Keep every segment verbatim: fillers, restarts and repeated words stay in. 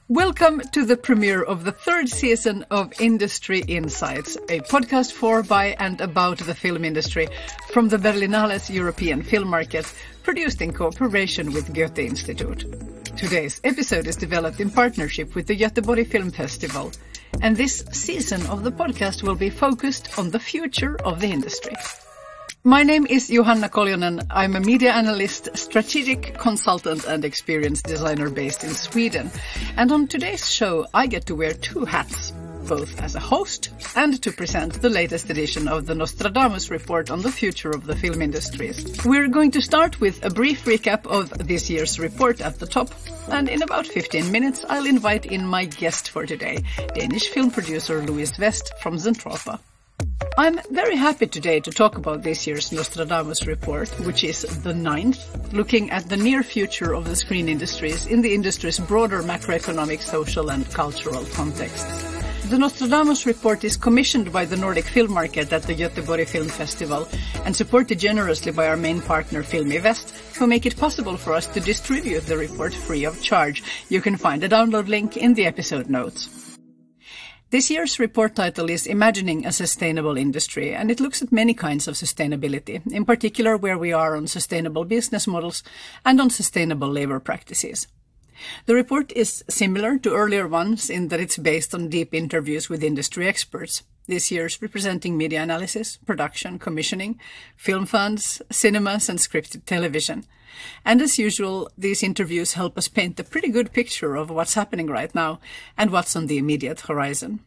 Welcome to the premiere of the third season of Industry Insights, a podcast for, by and about the film industry from the Berlinale's European film market, produced in cooperation with Goethe Institute. Today's episode is developed in partnership with the Göteborg Film Festival, and this season of the podcast will be focused on the future of the industry. My name is Johanna Koljonen. I'm a media analyst, strategic consultant and experience designer based in Sweden. And on today's show, I get to wear two hats, both as a host and to present the latest edition of the Nostradamus report on the future of the film industries. We're going to start with a brief recap of this year's report at the top. And in about fifteen minutes, I'll invite in my guest for today, Danish film producer Louis West from Zentralpa. I'm very happy today to talk about this year's Nostradamus report, which is the ninth, looking at the near future of the screen industries in the industry's broader macroeconomic, social and cultural contexts. The Nostradamus report is commissioned by the Nordic film market at the Göteborg Film Festival and supported generously by our main partner Filmivest, who make it possible for us to distribute the report free of charge. You can find a download link in the episode notes. This year's report title is Imagining a Sustainable Industry, and it looks at many kinds of sustainability, in particular where we are on sustainable business models and on sustainable labor practices. The report is similar to earlier ones in that it's based on deep interviews with industry experts, this year's representing media analysis, production, commissioning, film funds, cinemas and scripted television. And as usual, these interviews help us paint a pretty good picture of what's happening right now and what's on the immediate horizon.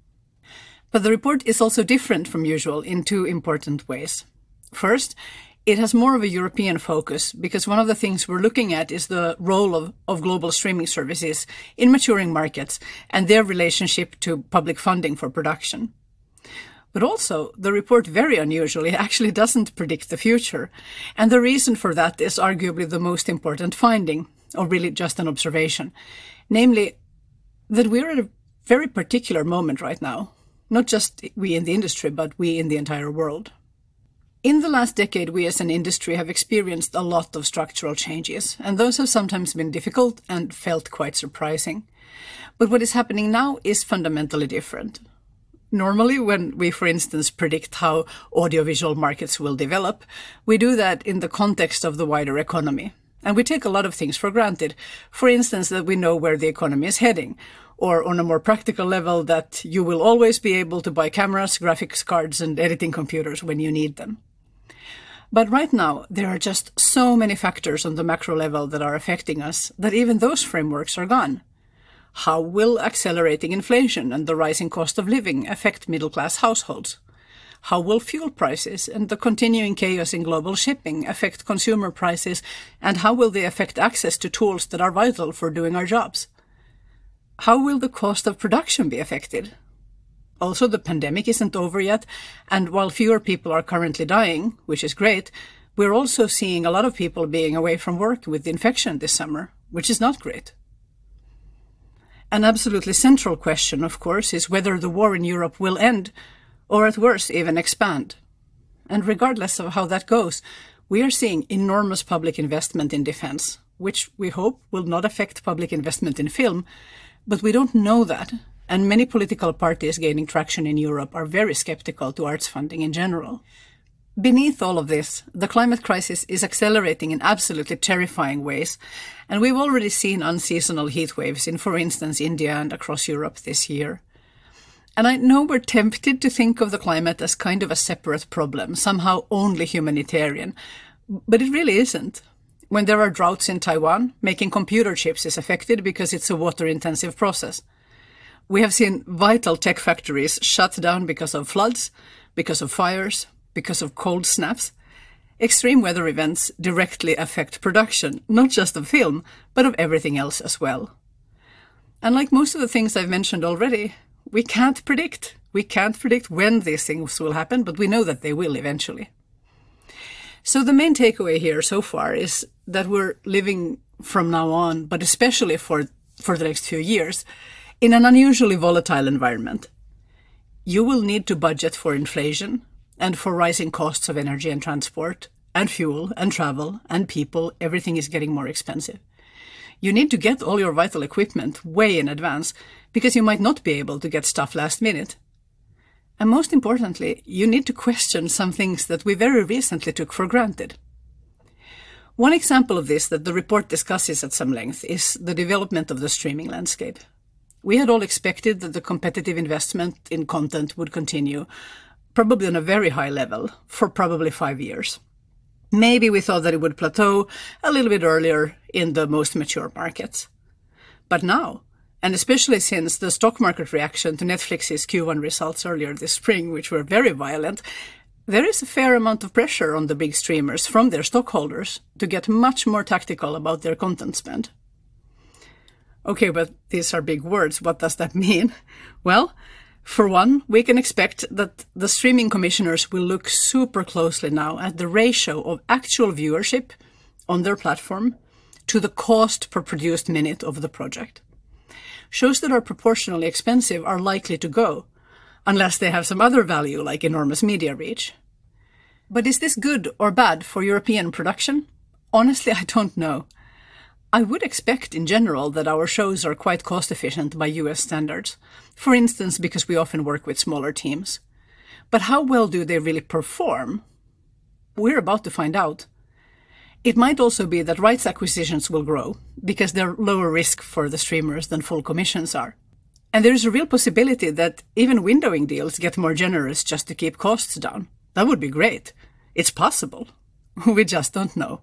But the report is also different from usual in two important ways. First, it has more of a European focus because one of the things we're looking at is the role of, of global streaming services in maturing markets and their relationship to public funding for production. But also, the report very unusually actually doesn't predict the future. And the reason for that is arguably the most important finding, or really just an observation. Namely, that we're at a very particular moment right now. Not just we in the industry, but we in the entire world. In the last decade, we as an industry have experienced a lot of structural changes, and those have sometimes been difficult and felt quite surprising. But what is happening now is fundamentally different. Normally, when we, for instance, predict how audiovisual markets will develop, we do that in the context of the wider economy. And we take a lot of things for granted. For instance, that we know where the economy is heading, or on a more practical level, that you will always be able to buy cameras, graphics cards, and editing computers when you need them. But right now, there are just so many factors on the macro level that are affecting us that even those frameworks are gone. How will accelerating inflation and the rising cost of living affect middle-class households? How will fuel prices and the continuing chaos in global shipping affect consumer prices, and how will they affect access to tools that are vital for doing our jobs? How will the cost of production be affected? Also, the pandemic isn't over yet, and while fewer people are currently dying, which is great, we're also seeing a lot of people being away from work with the infection this summer, which is not great. An absolutely central question, of course, is whether the war in Europe will end, or at worst even expand. And regardless of how that goes, we are seeing enormous public investment in defense, which we hope will not affect public investment in film, but we don't know that, and many political parties gaining traction in Europe are very skeptical to arts funding in general. Beneath all of this, the climate crisis is accelerating in absolutely terrifying ways, and we've already seen unseasonal heat waves in, for instance, India and across Europe this year. And I know we're tempted to think of the climate as kind of a separate problem, somehow only humanitarian, but it really isn't. When there are droughts in Taiwan, making computer chips is affected because it's a water-intensive process. We have seen vital tech factories shut down because of floods, because of fires, because of cold snaps. Extreme weather events directly affect production, not just of film, but of everything else as well. And like most of the things I've mentioned already, we can't predict. We can't predict when these things will happen, but we know that they will eventually. So the main takeaway here so far is that we're living from now on, but especially for, for the next few years, in an unusually volatile environment. You will need to budget for inflation and for rising costs of energy and transport and fuel and travel and people. Everything is getting more expensive. You need to get all your vital equipment way in advance because you might not be able to get stuff last minute. And most importantly, you need to question some things that we very recently took for granted. One example of this that the report discusses at some length is the development of the streaming landscape. We had all expected that the competitive investment in content would continue, probably on a very high level, for probably five years. Maybe we thought that it would plateau a little bit earlier in the most mature markets. But now, and especially since the stock market reaction to Netflix's Q one results earlier this spring, which were very violent, there is a fair amount of pressure on the big streamers from their stockholders to get much more tactical about their content spend. Okay, but these are big words. What does that mean? Well, for one, we can expect that the streaming commissioners will look super closely now at the ratio of actual viewership on their platform to the cost per produced minute of the project. Shows that are proportionally expensive are likely to go, unless they have some other value like enormous media reach. But is this good or bad for European production? Honestly, I don't know. I would expect in general that our shows are quite cost efficient by U S standards, for instance because we often work with smaller teams. But how well do they really perform? We're about to find out. It might also be that rights acquisitions will grow, because they're lower risk for the streamers than full commissions are. And there is a real possibility that even windowing deals get more generous just to keep costs down. That would be great. It's possible. We just don't know.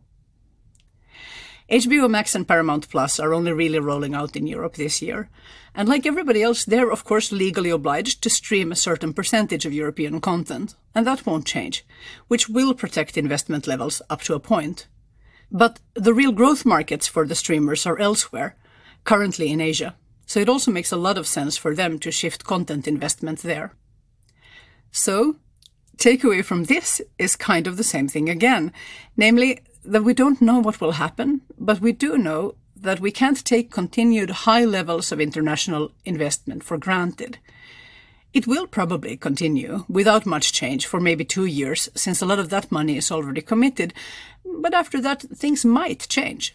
H B O Max and Paramount Plus are only really rolling out in Europe this year. And like everybody else, they're of course legally obliged to stream a certain percentage of European content. And that won't change, which will protect investment levels up to a point. But the real growth markets for the streamers are elsewhere, currently in Asia. So it also makes a lot of sense for them to shift content investment there. So, takeaway from this is kind of the same thing again, namely that we don't know what will happen, but we do know that we can't take continued high levels of international investment for granted. It will probably continue without much change for maybe two years, since a lot of that money is already committed, but after that things might change.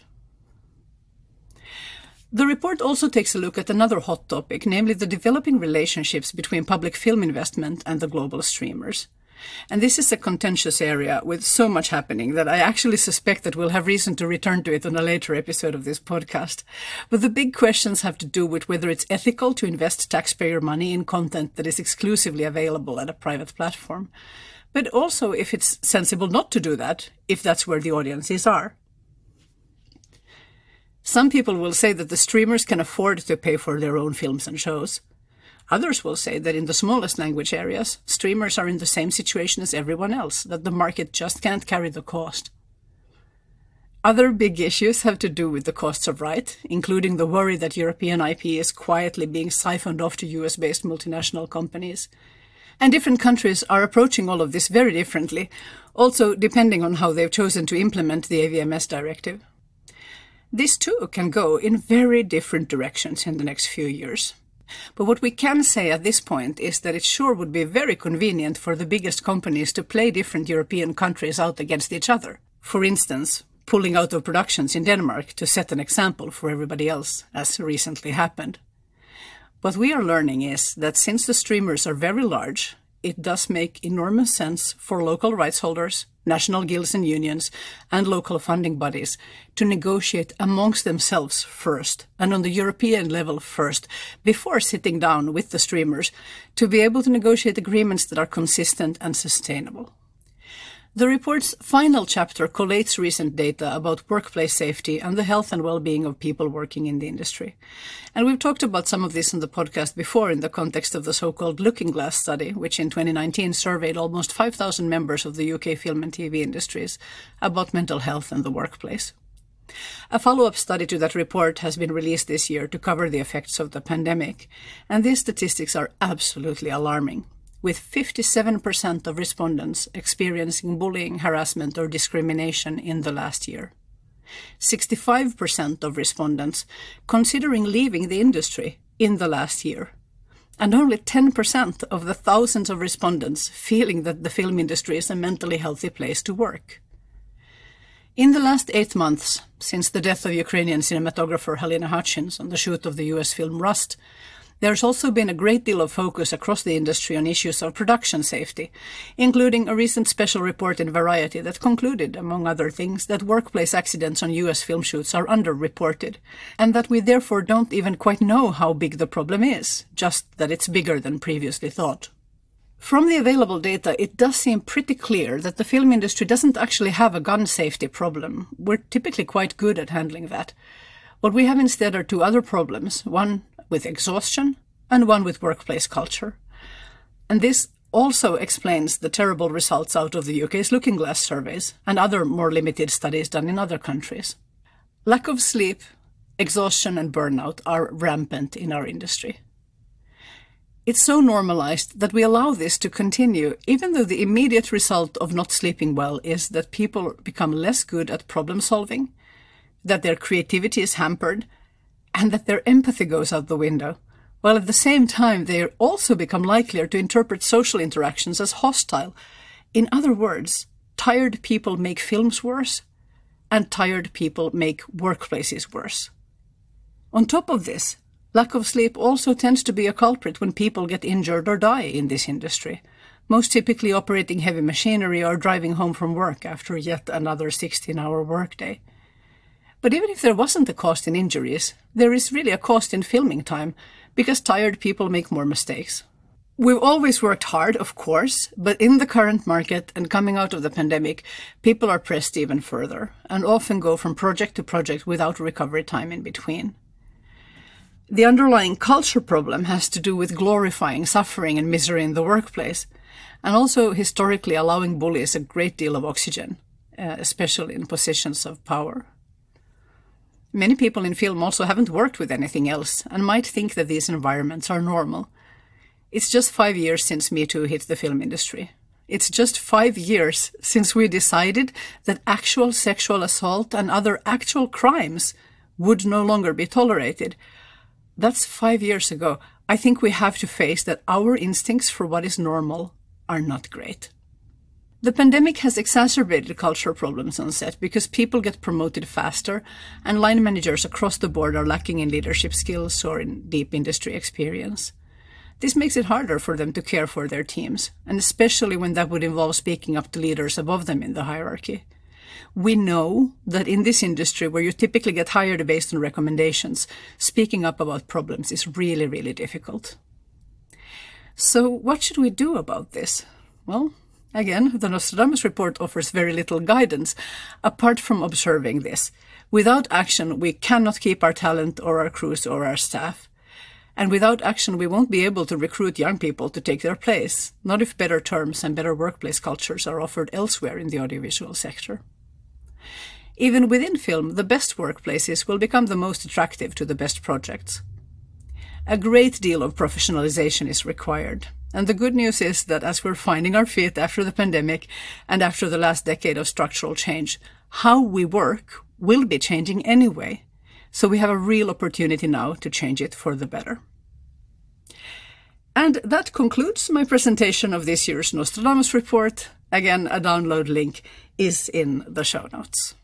The report also takes a look at another hot topic, namely the developing relationships between public film investment and the global streamers. And this is a contentious area with so much happening that I actually suspect that we'll have reason to return to it on a later episode of this podcast. But the big questions have to do with whether it's ethical to invest taxpayer money in content that is exclusively available at a private platform. But also if it's sensible not to do that, if that's where the audiences are. Some people will say that the streamers can afford to pay for their own films and shows. Others will say that in the smallest language areas, streamers are in the same situation as everyone else, that the market just can't carry the cost. Other big issues have to do with the costs of right, including the worry that European I P is quietly being siphoned off to U S-based multinational companies. And different countries are approaching all of this very differently, also depending on how they've chosen to implement the A V M S directive. This too can go in very different directions in the next few years. But what we can say at this point is that it sure would be very convenient for the biggest companies to play different European countries out against each other. For instance, pulling out of productions in Denmark to set an example for everybody else, as recently happened. What we are learning is that since the streamers are very large, it does make enormous sense for local rights holders, national guilds and unions, and local funding bodies to negotiate amongst themselves first, and on the European level first, before sitting down with the streamers to be able to negotiate agreements that are consistent and sustainable. The report's final chapter collates recent data about workplace safety and the health and well-being of people working in the industry. And we've talked about some of this in the podcast before in the context of the so-called Looking Glass study, which in twenty nineteen surveyed almost five thousand members of the U K film and T V industries about mental health and the workplace. A follow-up study to that report has been released this year to cover the effects of the pandemic, and these statistics are absolutely alarming, with fifty-seven percent of respondents experiencing bullying, harassment or discrimination in the last year. sixty-five percent of respondents considering leaving the industry in the last year. And only ten percent of the thousands of respondents feeling that the film industry is a mentally healthy place to work. In the last eight months, since the death of Ukrainian cinematographer Halyna Hutchins on the shoot of the U S film Rust, there's also been a great deal of focus across the industry on issues of production safety, including a recent special report in Variety that concluded, among other things, that workplace accidents on U S film shoots are underreported, and that we therefore don't even quite know how big the problem is, just that it's bigger than previously thought. From the available data, it does seem pretty clear that the film industry doesn't actually have a gun safety problem. We're typically quite good at handling that. What we have instead are two other problems, one with exhaustion and one with workplace culture. And this also explains the terrible results out of the U K's Looking Glass surveys and other more limited studies done in other countries. Lack of sleep, exhaustion and burnout are rampant in our industry. It's so normalized that we allow this to continue, even though the immediate result of not sleeping well is that people become less good at problem solving, that their creativity is hampered, and that their empathy goes out the window, while at the same time they also become likelier to interpret social interactions as hostile. In other words, tired people make films worse, and tired people make workplaces worse. On top of this, lack of sleep also tends to be a culprit when people get injured or die in this industry, most typically operating heavy machinery or driving home from work after yet another sixteen-hour workday. But even if there wasn't a cost in injuries, there is really a cost in filming time, because tired people make more mistakes. We've always worked hard, of course, but in the current market and coming out of the pandemic, people are pressed even further and often go from project to project without recovery time in between. The underlying culture problem has to do with glorifying suffering and misery in the workplace, and also historically allowing bullies a great deal of oxygen, uh, especially in positions of power. Many people in film also haven't worked with anything else and might think that these environments are normal. It's just five years since Me Too hit the film industry. It's just five years since we decided that actual sexual assault and other actual crimes would no longer be tolerated. That's five years ago. I think we have to face that our instincts for what is normal are not great. The pandemic has exacerbated cultural problems on set because people get promoted faster and line managers across the board are lacking in leadership skills or in deep industry experience. This makes it harder for them to care for their teams, and especially when that would involve speaking up to leaders above them in the hierarchy. We know that in this industry, where you typically get hired based on recommendations, speaking up about problems is really, really difficult. So what should we do about this? Well, again, the Nostradamus report offers very little guidance, apart from observing this. Without action, we cannot keep our talent or our crews or our staff. And without action, we won't be able to recruit young people to take their place, not if better terms and better workplace cultures are offered elsewhere in the audiovisual sector. Even within film, the best workplaces will become the most attractive to the best projects. A great deal of professionalization is required. And the good news is that as we're finding our feet after the pandemic and after the last decade of structural change, how we work will be changing anyway. So we have a real opportunity now to change it for the better. And that concludes my presentation of this year's Nostradamus report. Again, a download link is in the show notes.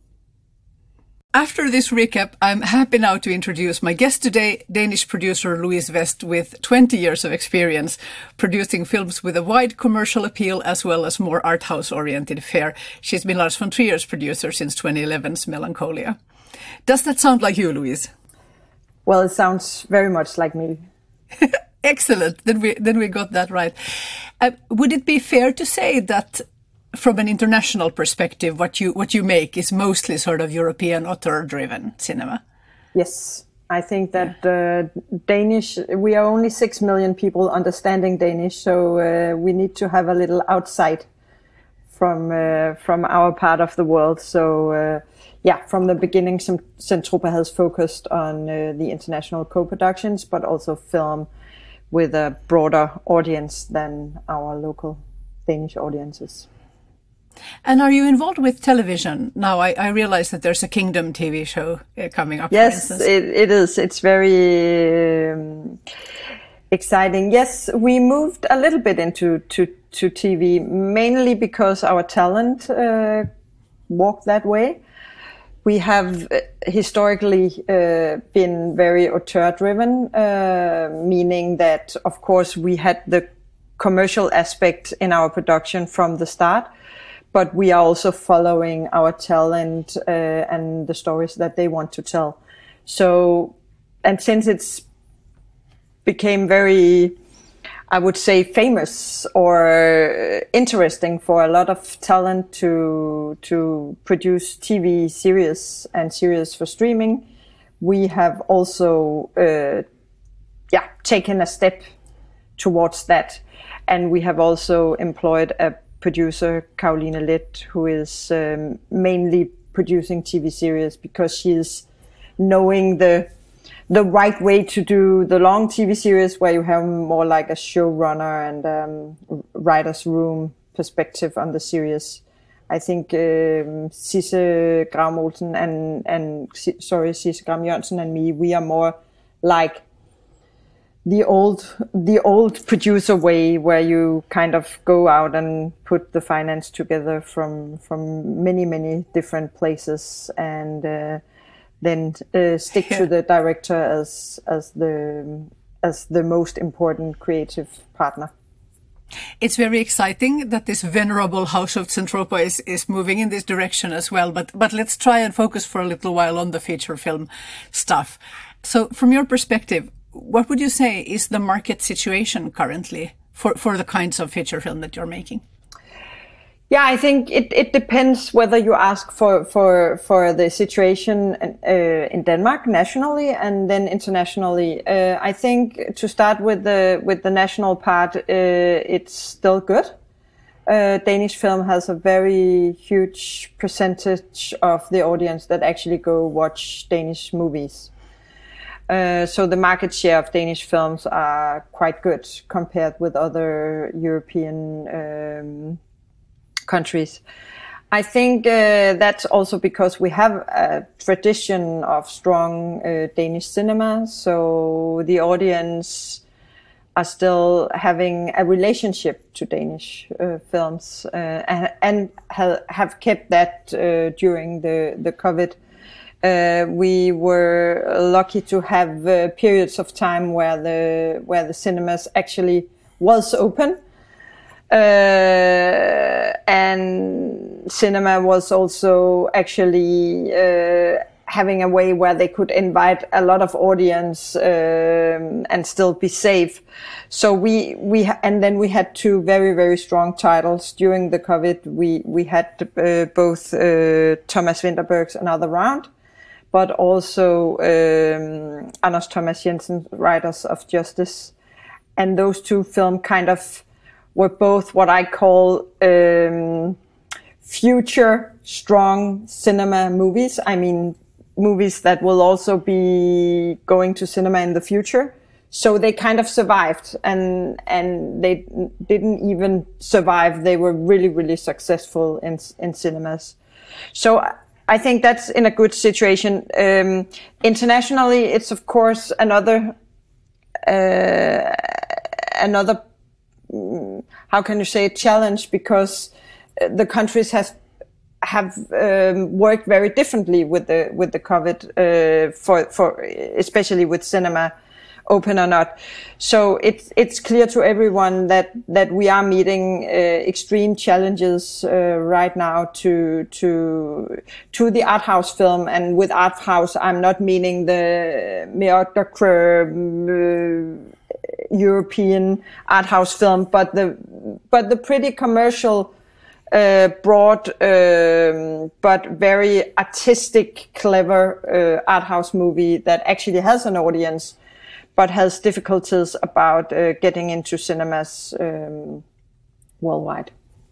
After this recap, I'm happy now to introduce my guest today, Danish producer Louise West, with twenty years of experience producing films with a wide commercial appeal as well as more art house-oriented fare. She's been Lars von Trier's producer since twenty eleven's Melancholia. Does that sound like you, Louise? Well, it sounds very much like me. Excellent. Then we then we got that right. Uh, would it be fair to say that from an international perspective, what you what you make is mostly sort of European author-driven cinema? Yes, I think that uh, Danish, we are only six million people understanding Danish, so uh, we need to have a little outside from uh, from our part of the world. So uh, yeah, from the beginning, Zentropa has focused on uh, the international co-productions, but also film with a broader audience than our local Danish audiences. And are you involved with television now? I, I realize that there's a Kingdom T V show uh, coming up. Yes, for instance. It, it is. It's very um, exciting. Yes, we moved a little bit into to, to T V, mainly because our talent uh, walk that way. We have historically uh, been very auteur-driven, uh, meaning that, of course, we had the commercial aspect in our production from the start, but we are also following our talent uh, and the stories that they want to tell. So, and since it's became very, I would say, famous or interesting for a lot of talent to to produce T V series and series for streaming, we have also, uh, yeah, taken a step towards that, and we have also employed a producer, Caroline Leth, who is um, mainly producing T V series because she is knowing the the right way to do the long T V series where you have more like a showrunner and um, writer's room perspective on the series. I think um, Sisse Gram Olsen and, and sorry, Sisse Gram Jørgensen and me, we are more like the old, the old producer way where you kind of go out and put the finance together from, from many, many different places and, uh, then uh, stick yeah. to the director as as the as the most important creative partner. It's very exciting that this venerable House of Zentropa is, is moving in this direction as well. But but let's try and focus for a little while on the feature film stuff. So from your perspective, what would you say is the market situation currently for, for the kinds of feature film that you're making? Yeah, I think it, it depends whether you ask for, for, for the situation uh, in Denmark nationally and then internationally. Uh, I think to start with the with the national part, uh, it's still good. Uh, Danish film has a very huge percentage of the audience that actually go watch Danish movies. Uh, so the market share of Danish films are quite good compared with other European um countries. I think uh, that's also because we have a tradition of strong uh, Danish cinema, so the audience are still having a relationship to Danish uh, films uh, and, and ha- have kept that uh, during the, the COVID. Uh, we were lucky to have uh, periods of time where the where the cinemas actually was open. Uh, and cinema was also actually uh, having a way where they could invite a lot of audience um, and still be safe. So we we ha- and then we had two very very strong titles during the COVID. We we had uh, both uh, Thomas Vinterberg's Another Round, but also um, Anders Thomas Jensen, Riders of Justice, and those two film kind of were both what I call um, future strong cinema movies. I mean, movies that will also be going to cinema in the future. So they kind of survived, and and they didn't even survive. They were really, really successful in in cinemas. So I think that's in a good situation. Um, internationally, it's of course another uh, another. How can you say, challenge, because the countries have have um, worked very differently with the with the COVID uh, for for especially with cinema, open or not. So it's it's clear to everyone that that we are meeting uh, extreme challenges uh, right now to to to the art house film. And with art house, I'm not meaning the mediocre Uh, European art house film, but the but the pretty commercial, uh, broad, um, but very artistic, clever uh, art house movie that actually has an audience, but has difficulties about uh, getting into cinemas um, worldwide.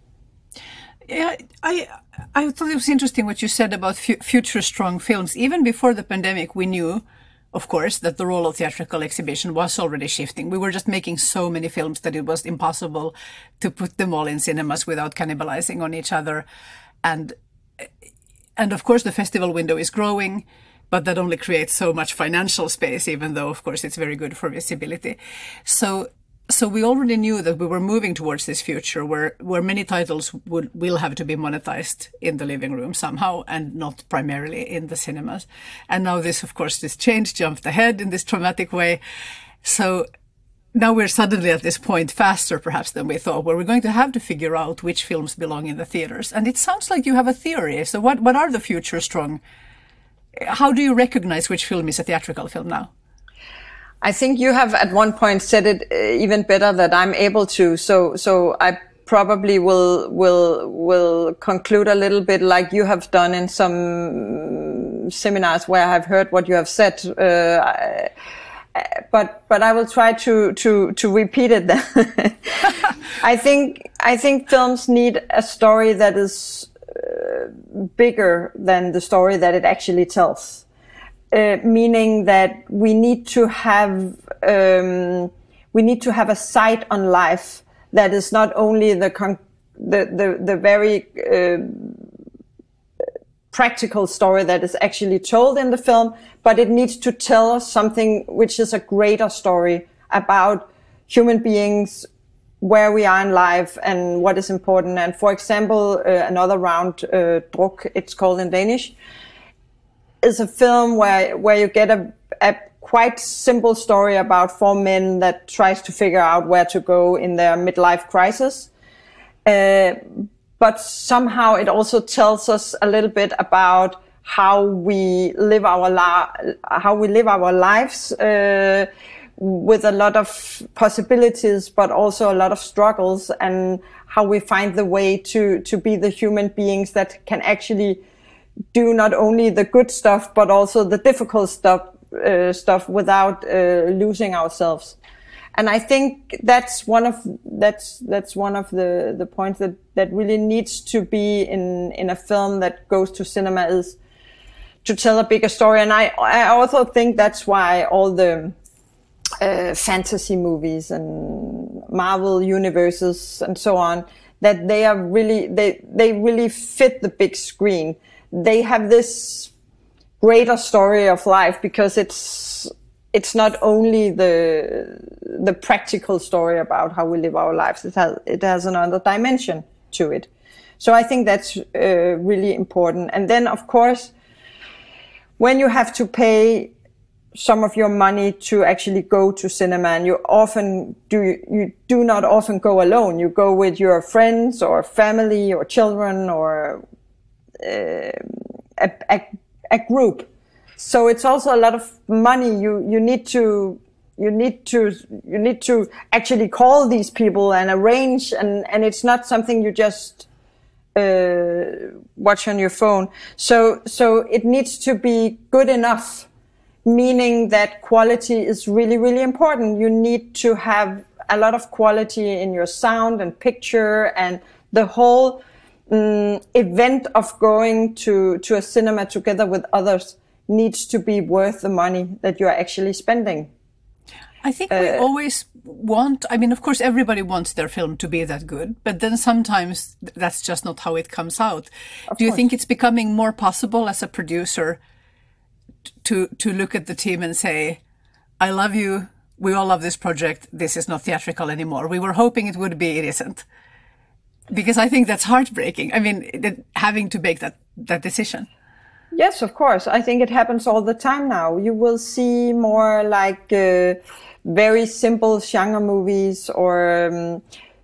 Yeah, I I thought it was interesting what you said about fu- future strong films. Even before the pandemic, we knew, of course, that the role of theatrical exhibition was already shifting. We were just making so many films that it was impossible to put them all in cinemas without cannibalizing on each other. And, and of course, the festival window is growing, but that only creates so much financial space, even though, of course, it's very good for visibility. So So we already knew that we were moving towards this future where, where many titles would will have to be monetized in the living room somehow and not primarily in the cinemas. And now this, of course, this change jumped ahead in this dramatic way. So now we're suddenly at this point faster perhaps than we thought, where we're going to have to figure out which films belong in the theaters. And it sounds like you have a theory. So what, what are the future strong? How do you recognize which film is a theatrical film now? I think you have at one point said it uh, even better than I'm able to. So, so I probably will, will, will conclude a little bit like you have done in some seminars where I've heard what you have said. Uh, I, but, but I will try to, to, to repeat it then. I think, I think films need a story that is uh, bigger than the story that it actually tells. Uh, meaning that we need to have um, we need to have a sight on life that is not only the con- the, the the very uh, practical story that is actually told in the film, but it needs to tell us something which is a greater story about human beings, where we are in life, and what is important. And for example, uh, another round, uh, Druk, it's called in Danish, is a film where where you get a, a quite simple story about four men that tries to figure out where to go in their midlife crisis. Uh, but somehow it also tells us a little bit about how we live our li- how we live our lives uh, with a lot of possibilities, but also a lot of struggles, and how we find the way to to be the human beings that can actually do not only the good stuff, but also the difficult stuff, uh, stuff without uh, losing ourselves. And I think that's one of that's that's one of the, the points that, that really needs to be in, in a film that goes to cinema, is to tell a bigger story. And I I also think that's why all the uh, fantasy movies and Marvel universes and so on, that they are really they they really fit the big screen. They have this greater story of life because it's it's not only the the practical story about how we live our lives. It has it has another dimension to it. So I think that's uh, really important. And then, of course, when you have to pay some of your money to actually go to cinema, and you often do you do not often go alone. You go with your friends or family or children or Uh, a, a, a group. So it's also a lot of money. You you need to you need to you need to actually call these people and arrange, and and it's not something you just uh, watch on your phone. So so it needs to be good enough, meaning that quality is really really important. You need to have a lot of quality in your sound and picture, and the whole Um, event of going to, to a cinema together with others needs to be worth the money that you're actually spending. I think we uh, always want, I mean, of course, everybody wants their film to be that good, but then sometimes that's just not how it comes out. Do you course. think it's becoming more possible as a producer to, to look at the team and say, I love you, we all love this project, this is not theatrical anymore. We were hoping it would be, it isn't. Because I think that's heartbreaking. I mean, that, having to make that, that decision. Yes, of course. I think it happens all the time now. You will see more like uh, very simple genre movies or um,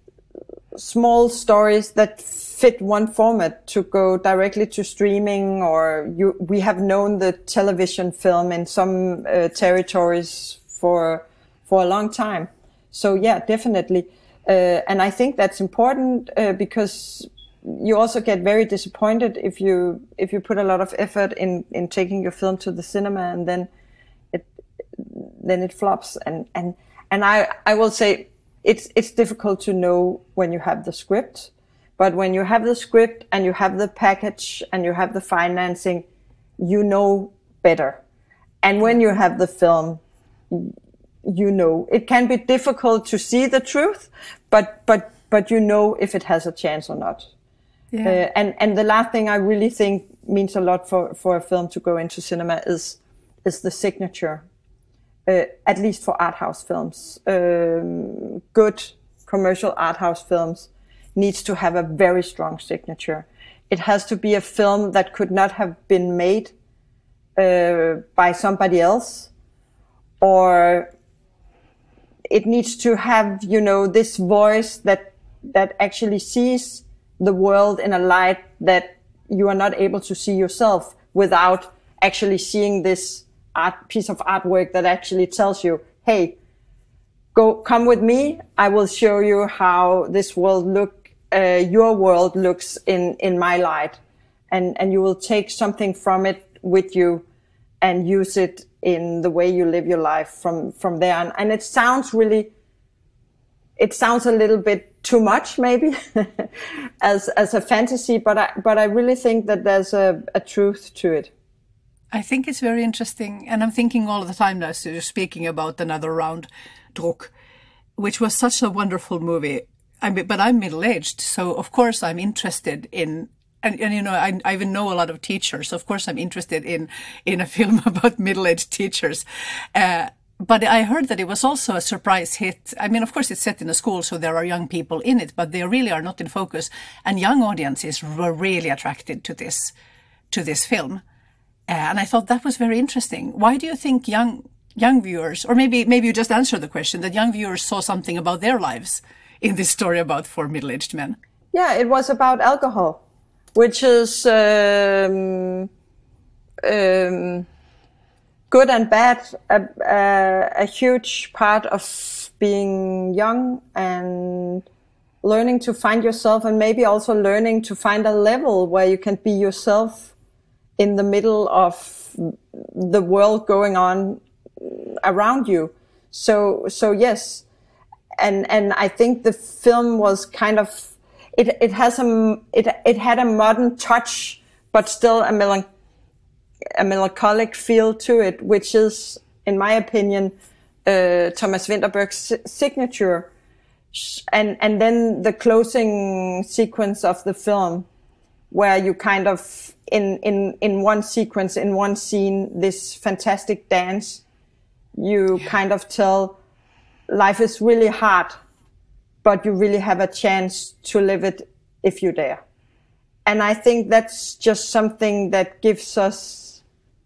small stories that fit one format to go directly to streaming, or you, we have known the television film in some uh, territories for for a long time. So yeah, definitely. Uh, and I think that's important uh, because you also get very disappointed if you if you put a lot of effort in, in taking your film to the cinema and then it then it flops. And and and I, I will say it's it's difficult to know when you have the script, but when you have the script and you have the package and you have the financing, you know better. And when you have the film, you know, it can be difficult to see the truth, but but but you know if it has a chance or not. Yeah. Uh, and and the last thing I really think means a lot for for a film to go into cinema is is the signature. uh, at least for art house films, um, good commercial art house films, needs to have a very strong signature. It has to be a film that could not have been made uh, by somebody else, or it needs to have, you know, this voice that that actually sees the world in a light that you are not able to see yourself without actually seeing this art piece of artwork that actually tells you, hey, go, come with me. I will show you how this world look, uh, your world looks in, in my light. And, and you will take something from it with you and use it in the way you live your life from, from there. And, and it sounds really, it sounds a little bit too much maybe as, as a fantasy, but I, but I really think that there's a, a truth to it. I think it's very interesting. And I'm thinking all the time now, so you're speaking about Another Round, Druk, which was such a wonderful movie. I mean, but I'm middle-aged, so of course I'm interested in, and, and you know, I, I even know a lot of teachers. Of course I'm interested in, in a film about middle-aged teachers. Uh, but I heard that it was also a surprise hit. I mean, of course it's set in a school, so there are young people in it, but they really are not in focus. And young audiences were really attracted to this, to this film. Uh, and I thought that was very interesting. Why do you think young young viewers, or maybe maybe you just answer the question, that young viewers saw something about their lives in this story about four middle-aged men? Yeah, it was about alcohol, which is um, um, good and bad, a, a, a huge part of being young and learning to find yourself, and maybe also learning to find a level where you can be yourself in the middle of the world going on around you. So, so yes. And, and I think the film was kind of, it, it has a, it, it had a modern touch, but still a melan- a melancholic feel to it, which is, in my opinion, uh, Thomas Vinterberg's signature. And, and then the closing sequence of the film, where you kind of, in, in, in one sequence, in one scene, this fantastic dance, you yeah. kind of tell life is really hard, but you really have a chance to live it if you dare. And I think that's just something that gives us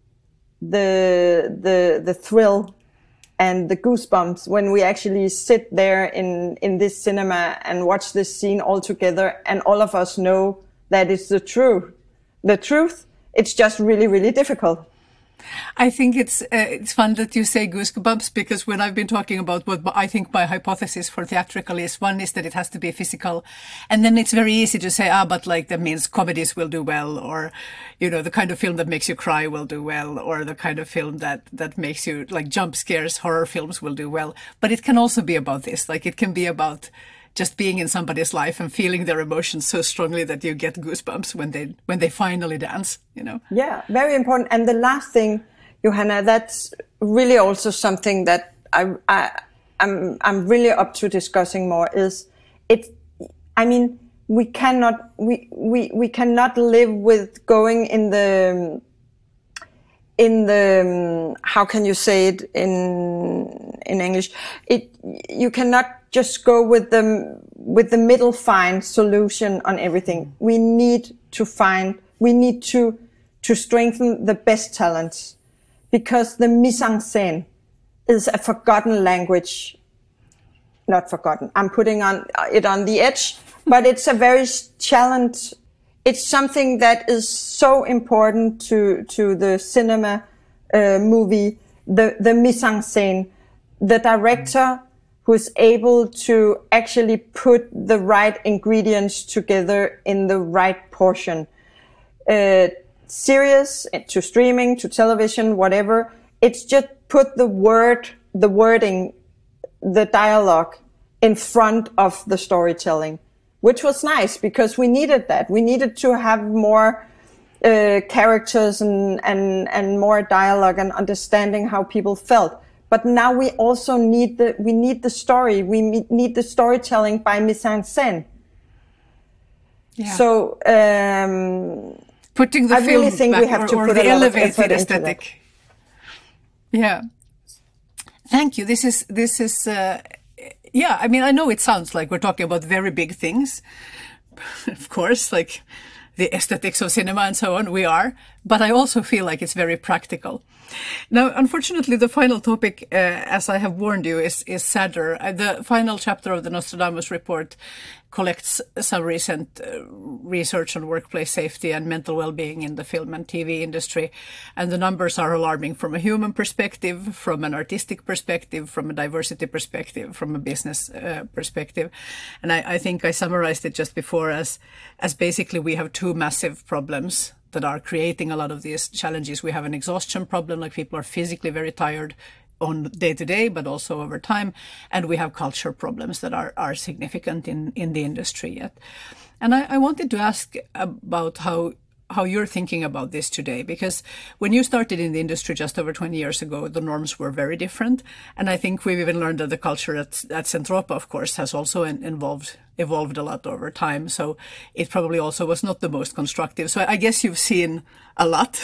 the, the, the thrill and the goosebumps when we actually sit there in, in this cinema and watch this scene all together, and all of us know that it's the truth. The truth, it's just really, really difficult. I think it's uh, it's fun that you say goosebumps, because when I've been talking about what I think my hypothesis for theatrical is, one is that it has to be physical, and then it's very easy to say, ah, but like that means comedies will do well, or, you know, the kind of film that makes you cry will do well, or the kind of film that, that makes you, like jump scares, horror films will do well. But it can also be about this, like it can be about just being in somebody's life and feeling their emotions so strongly that you get goosebumps when they when they finally dance, you know. Yeah, very important. And the last thing, Johanna, that's really also something that I, I I'm I'm really up to discussing more, is it. I mean, we cannot we we we cannot live with going in the in the how can you say it in in English? It you cannot just go with the with the middle fine solution on everything. We need to find, we need to to strengthen the best talents, because the mise en scène is a forgotten language. Not forgotten. I'm putting on it on the edge, but it's a very challenge. It's something that is so important to to the cinema uh, movie. The the mise en scène, the director who is able to actually put the right ingredients together in the right portion. Uh, series, to streaming, to television, whatever. It's just put the word, the wording, the dialogue in front of the storytelling, which was nice because we needed that. We needed to have more uh, characters and, and, and more dialogue and understanding how people felt. But now we also need the, we need the story. We need the storytelling by mise en scène. Yeah. So, um, putting the I film really think back, we have or, to or put the a lot of elevated effort aesthetic. Into that. Yeah. Thank you. This is, this is, uh, yeah, I mean, I know it sounds like we're talking about very big things, of course, like the aesthetics of cinema and so on, we are, but I also feel like it's very practical. Now, unfortunately, the final topic, uh, as I have warned you, is, is sadder. Uh, the final chapter of the Nostradamus report collects some recent uh, research on workplace safety and mental well-being in the film and T V industry. And the numbers are alarming from a human perspective, from an artistic perspective, from a diversity perspective, from a business uh, perspective. And I, I think I summarized it just before as, as basically we have two massive problems that are creating a lot of these challenges. We have an exhaustion problem, like people are physically very tired on day to day, but also over time. And we have culture problems that are, are significant in, in the industry yet. And I, I wanted to ask about how how you're thinking about this today, because when you started in the industry just over twenty years ago, the norms were very different. And I think we've even learned that the culture at, at Centropa, of course, has also involved, evolved a lot over time. So it probably also was not the most constructive. So I guess you've seen a lot.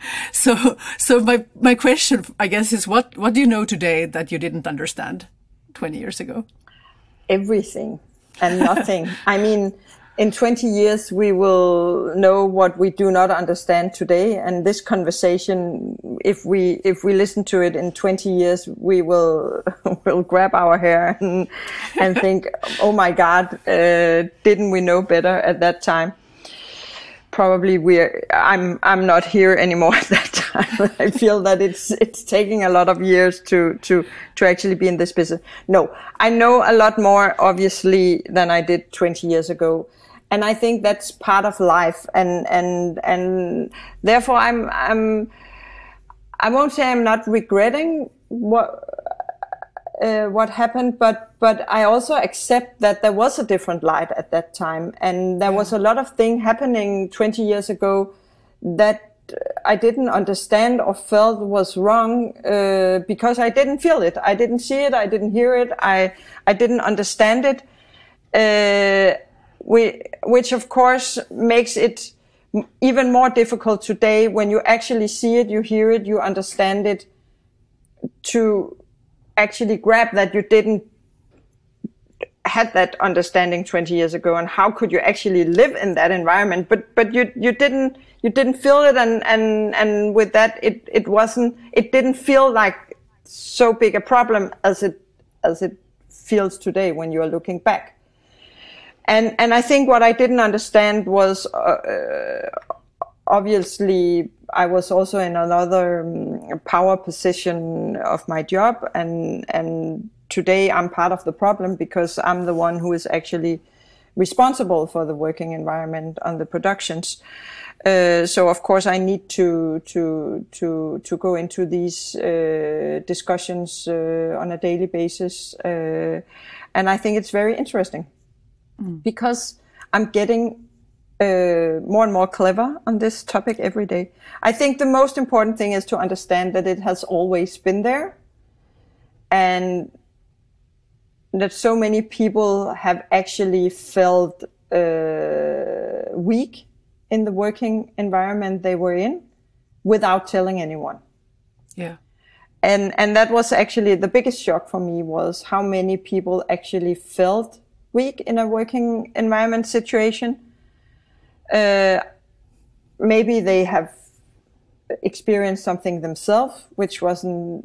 so so my, my question, I guess, is what, what do you know today that you didn't understand twenty years ago? Everything and nothing. I mean, in twenty years, we will know what we do not understand today. And this conversation, if we if we listen to it in twenty years, we will will grab our hair and and think, oh my God, uh, didn't we know better at that time? Probably we're. I'm I'm not here anymore at that time. I feel that it's it's taking a lot of years to to to actually be in this business. No, I know a lot more obviously than I did twenty years ago. And I think that's part of life, and and and therefore I'm I'm I won't say I'm not regretting what uh, what happened, but but I also accept that there was a different light at that time, and there was a lot of things happening twenty years ago that I didn't understand or felt was wrong uh, because I didn't feel it, I didn't see it, I didn't hear it, I I didn't understand it. Uh, We, which of course makes it even more difficult today when you actually see it, you hear it, you understand it, to actually grab that you didn't had that understanding twenty years ago, and how could you actually live in that environment? But but you you didn't you didn't feel it, and and and with that it it wasn't it didn't feel like so big a problem as it as it feels today when you are looking back. And and I think what I didn't understand was uh, obviously I was also in another um, power position of my job, and and today I'm part of the problem because I'm the one who is actually responsible for the working environment on the productions. Uh, so of course I need to to to to go into these uh, discussions uh, on a daily basis, uh, and I think it's very interesting. Mm. Because I'm getting uh, more and more clever on this topic every day. I think the most important thing is to understand that it has always been there, and that so many people have actually felt uh, weak in the working environment they were in without telling anyone. Yeah. And and that was actually the biggest shock for me, was how many people actually felt weak in a working environment situation. Uh, maybe they have experienced something themselves which wasn't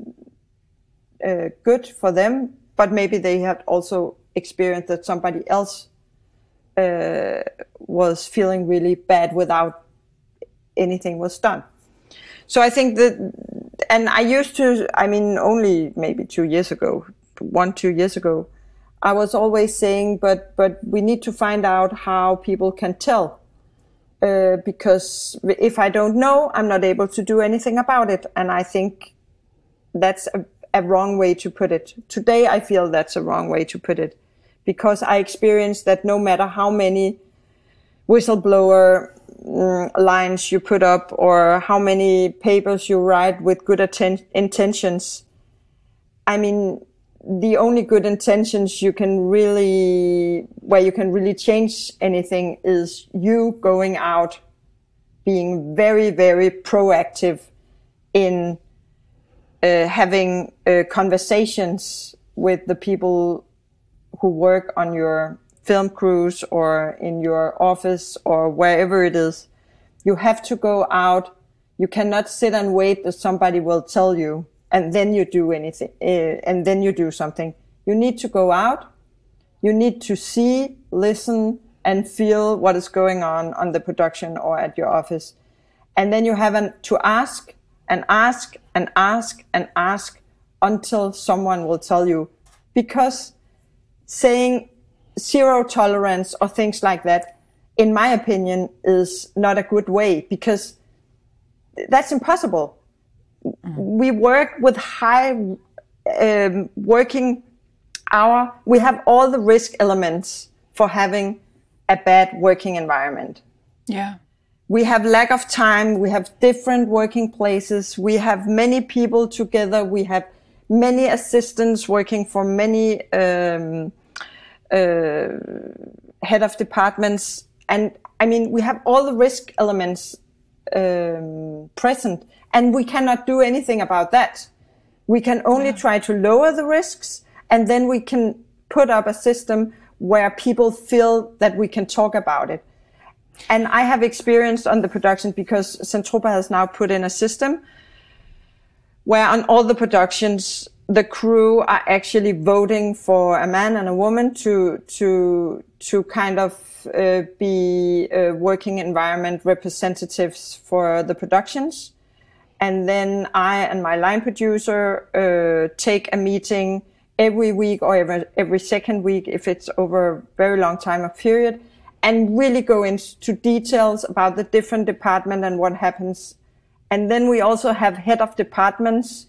uh, good for them, but maybe they had also experienced that somebody else uh, was feeling really bad without anything was done. So I think that, and I used to, I mean, only maybe two years ago, one, two years ago, I was always saying, but but we need to find out how people can tell, uh, because if I don't know, I'm not able to do anything about it. And I think that's a, a wrong way to put it. Today, I feel that's a wrong way to put it, because I experienced that no matter how many whistleblower um, lines you put up or how many papers you write with good atten- intentions, I mean, the only good intentions you can really, where you can really change anything, is you going out, being very, very proactive in uh, having uh, conversations with the people who work on your film crews or in your office or wherever it is. You have to go out. You cannot sit and wait that somebody will tell you and then you do anything, uh, and then you do something. You need to go out. You need to see, listen, and feel what is going on on the production or at your office. And then you have an, to ask and ask and ask and ask until someone will tell you. Because saying zero tolerance or things like that, in my opinion, is not a good way, because that's impossible. Mm-hmm. We work with high um, working hour. We have all the risk elements for having a bad working environment. Yeah. We have lack of time. We have different working places. We have many people together. We have many assistants working for many um, uh, head of departments. And I mean, we have all the risk elements um, present, and we cannot do anything about that. We can only yeah. try to lower the risks, and then we can put up a system where people feel that we can talk about it. And I have experienced on the production, because Zentropa has now put in a system where on all the productions, the crew are actually voting for a man and a woman to to to kind of uh, be uh, working environment representatives for the productions. And then I and my line producer uh, take a meeting every week or every, every second week, if it's over a very long time of period, and really go into details about the different department and what happens. And then we also have head of departments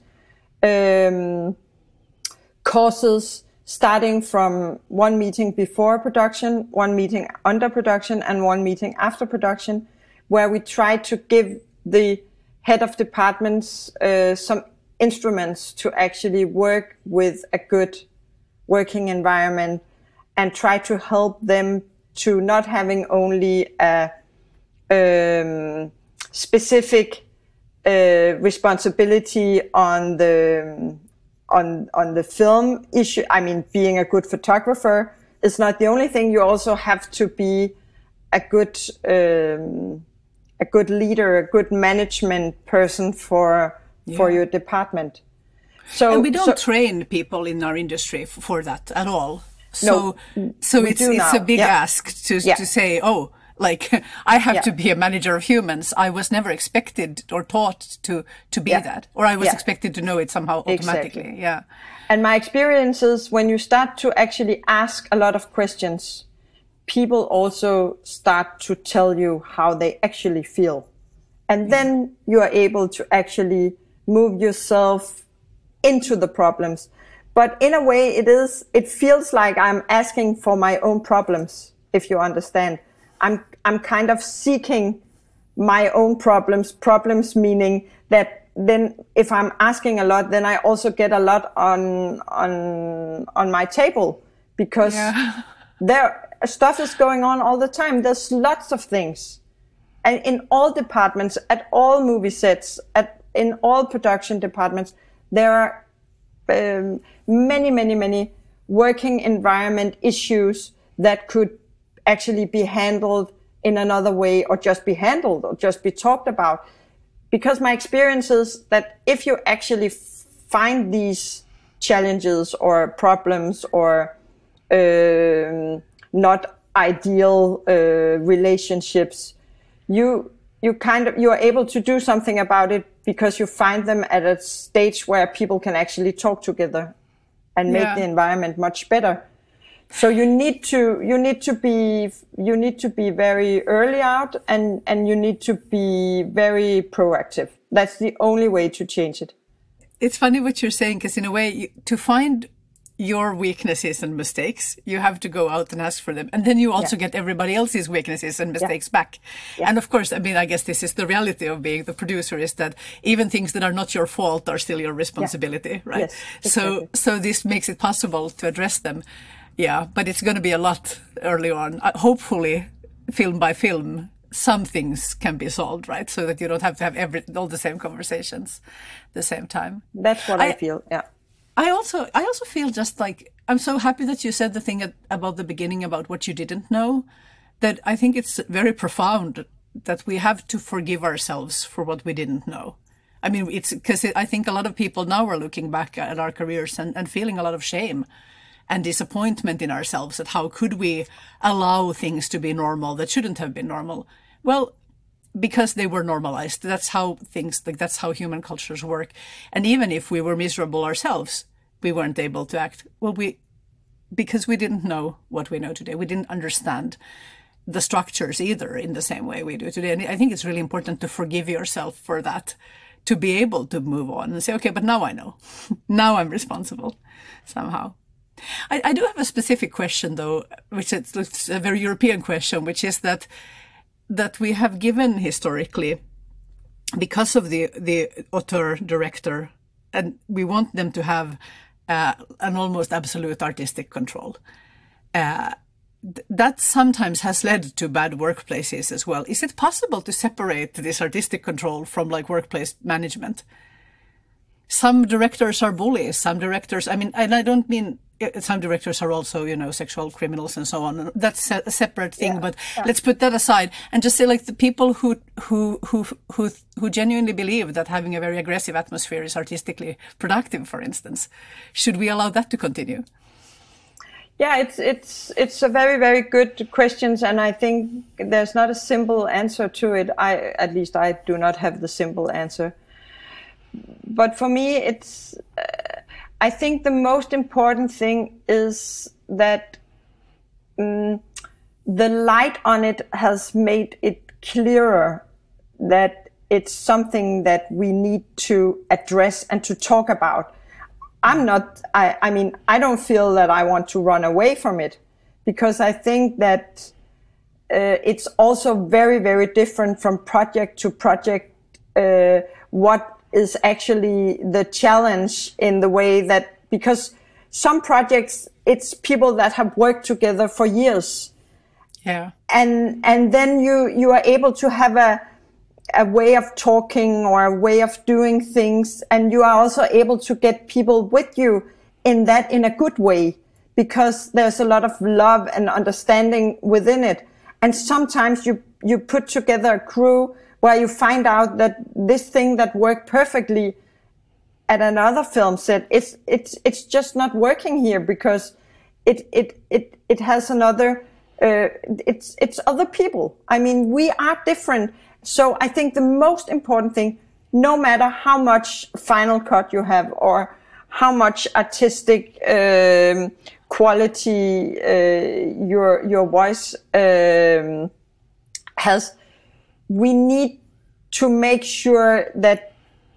um, courses, starting from one meeting before production, one meeting under production, and one meeting after production, where we try to give the head of departments uh, some instruments to actually work with a good working environment, and try to help them to not having only a um, specific uh, responsibility on the on on the film issue. I mean, being a good photographer is not the only thing. You also have to be a good um, a good leader, a good management person for yeah. for your department. So and we don't so, train people in our industry for, for that at all. So no, so it's it's now. a big yeah. ask to yeah. to say, oh, like I have yeah. to be a manager of humans. I was never expected or taught to to be yeah. that, or I was yeah. expected to know it somehow automatically. Exactly. Yeah. And my experience is, when you start to actually ask a lot of questions, people also start to tell you how they actually feel, and yeah. then you are able to actually move yourself into the problems. But in a way, it is, it feels like I'm asking for my own problems, if you understand. I'm, I'm kind of seeking my own problems, problems meaning that then if I'm asking a lot, then I also get a lot on, on, on my table, because yeah. there, stuff is going on all the time. There's lots of things. And in all departments, at all movie sets, at, in all production departments, there are um, many, many, many working environment issues that could actually be handled in another way, or just be handled, or just be talked about. Because my experience is that if you actually find these challenges or problems or um, not ideal uh, relationships, you you kind of you are able to do something about it, because you find them at a stage where people can actually talk together and make yeah. the environment much better. So you need to you need to be you need to be very early out, and and you need to be very proactive. That's the only way to change it. It's funny what you're saying, because in a way, you, to find your weaknesses and mistakes, you have to go out and ask for them, and then you also yeah. get everybody else's weaknesses and mistakes yeah. back. Yeah. And of course, I mean, I guess this is the reality of being the producer, is that even things that are not your fault are still your responsibility, yeah. right? Yes, exactly. So so this makes it possible to address them. Yeah, but it's going to be a lot early on. Uh, hopefully, film by film, some things can be solved, right? So that you don't have to have every all the same conversations at the same time. That's what I, I feel. Yeah. I also I also feel just like I'm so happy that you said the thing at, about the beginning about what you didn't know. That I think it's very profound that we have to forgive ourselves for what we didn't know. I mean, it's because it, I think a lot of people now are looking back at our careers and, and feeling a lot of shame and disappointment in ourselves at how could we allow things to be normal that shouldn't have been normal. Well, because they were normalized. That's how things, like that's how human cultures work. And even if we were miserable ourselves, we weren't able to act. Well, we, because we didn't know what we know today. We didn't understand the structures either in the same way we do today. And I think it's really important to forgive yourself for that, to be able to move on and say, okay, but now I know. Now I'm responsible somehow. I, I do have a specific question, though, which is it's a very European question, which is that that we have given historically, because of the, the author director, and we want them to have uh, an almost absolute artistic control. Uh, th- that sometimes has led to bad workplaces as well. Is it possible to separate this artistic control from like workplace management? Some directors are bullies. Some directors, I mean, and I don't mean some directors are also, you know, sexual criminals and so on. That's a separate thing, yeah, but yeah. Let's put that aside and just say like the people who, who, who, who, who genuinely believe that having a very aggressive atmosphere is artistically productive, for instance. Should we allow that to continue? Yeah, it's, it's, it's a very, very good question. And I think there's not a simple answer to it. I, at least I do not have the simple answer. But for me, it's, uh, I think the most important thing is that um, the light on it has made it clearer that it's something that we need to address and to talk about. I'm not, I, I mean, I don't feel that I want to run away from it, because I think that uh, it's also very, very different from project to project, uh, what is actually the challenge in the way that, because some projects, it's people that have worked together for years. Yeah. And, and then you, you are able to have a, a way of talking or a way of doing things. And you are also able to get people with you in that, in a good way, because there's a lot of love and understanding within it. And sometimes you, you put together a crew where you find out that this thing that worked perfectly at another film set, it's, it's, it's just not working here because it, it, it, it has another, uh, it's, it's other people. I mean, we are different. So I think the most important thing, no matter how much final cut you have or how much artistic, um, quality, uh, your, your voice, um, has, we need to make sure that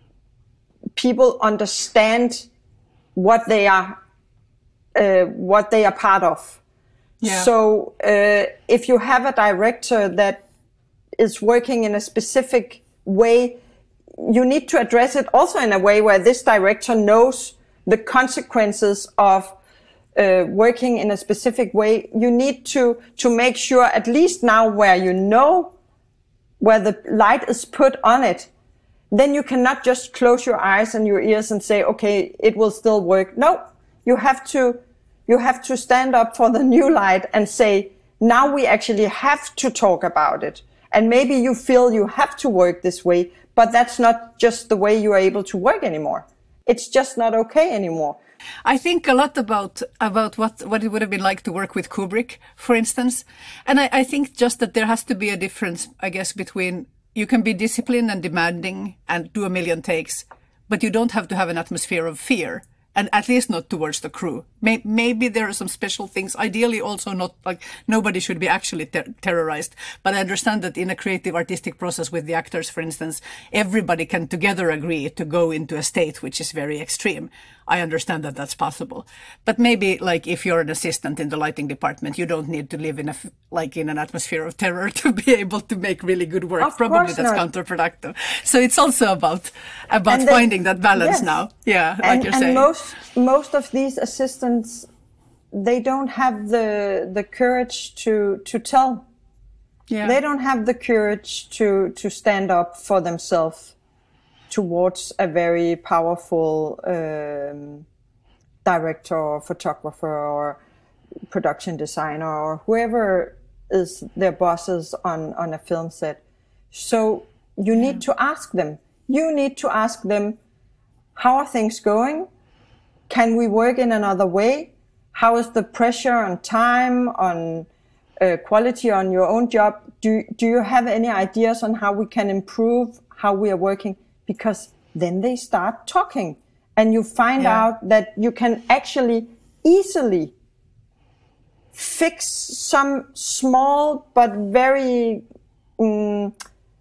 people understand what they are, uh, what they are part of. Yeah. So uh, if you have a director that is working in a specific way, you need to address it also in a way where this director knows the consequences of uh, working in a specific way. You need to, to make sure, at least now where you know where the light is put on it, then you cannot just close your eyes and your ears and say, okay, it will still work. No, you have to, you have to stand up for the new light and say, now we actually have to talk about it. And maybe you feel you have to work this way, but that's not just the way you are able to work anymore. It's just not okay anymore. I think a lot about about what, what it would have been like to work with Kubrick, for instance. And I, I think just that there has to be a difference, I guess, between you can be disciplined and demanding and do a million takes, but you don't have to have an atmosphere of fear. And at least not towards the crew. May- maybe there are some special things. Ideally, also not like nobody should be actually ter- terrorized. But I understand that in a creative artistic process with the actors, for instance, everybody can together agree to go into a state which is very extreme. I understand that that's possible. But maybe like if you're an assistant in the lighting department, you don't need to live in a f- like in an atmosphere of terror to be able to make really good work. Of Probably that's not. counterproductive. So it's also about about then, finding that balance yes. now. Yeah, like and, you're and saying. most most of these assistants, they don't have the the courage to to tell. Yeah. They don't have the courage to, to stand up for themselves towards a very powerful um, director or photographer or production designer or whoever is their bosses on, on a film set. So you need to ask them. You need to ask them, how are things going? Can we work in another way? How is the pressure on time, on uh, quality on your own job? Do, do you have any ideas on how we can improve how we are working? Because then they start talking and you find Yeah. out that you can actually easily fix some small but very um,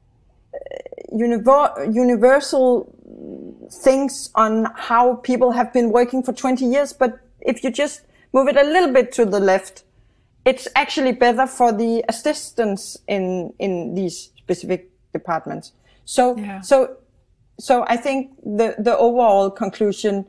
univer- universal things on how people have been working for twenty years. But if you just move it a little bit to the left, it's actually better for the assistants in, in these specific departments. So, Yeah. so, so I think the, the overall conclusion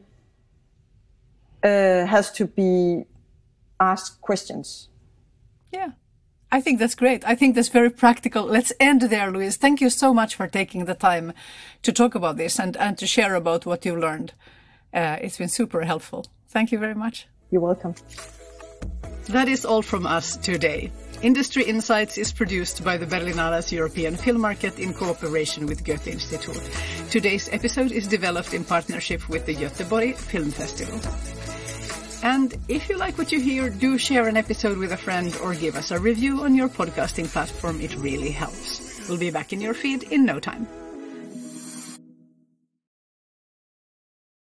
uh, has to be ask questions. Yeah. I think that's great. I think that's very practical. Let's end there, Louise. Thank you so much for taking the time to talk about this and, and to share about what you've learned. Uh, it's been super helpful. Thank you very much. You're welcome. That is all from us today. Industry Insights is produced by the Berlinale's European Film Market in cooperation with Goethe Institute. Today's episode is developed in partnership with the Göteborg Film Festival. And if you like what you hear, do share an episode with a friend or give us a review on your podcasting platform. It really helps. We'll be back in your feed in no time.